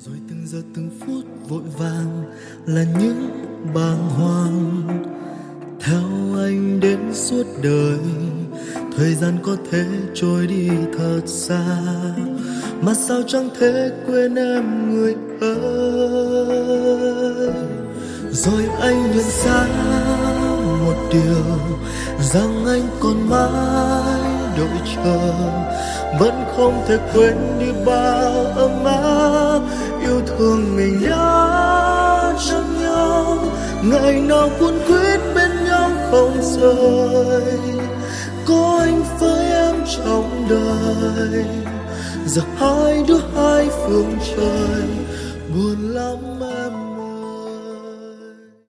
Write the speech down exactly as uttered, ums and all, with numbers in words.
Rồi từng giờ từng phút vội vàng là những bàng hoàng, theo anh đến suốt đời. Thời gian có thể trôi đi thật xa, mà sao chẳng thể quên em người ơi. Rồi anh nhận ra một điều, rằng anh còn mãi đợi chờ, vẫn không thể quên đi bao ấm áp yêu thương mình đã trong nhau. Ngày nào cuốn quýt bên nhau không rời, có anh với em trong đời. Giờ hai đứa hai phương trời, buồn lắm em.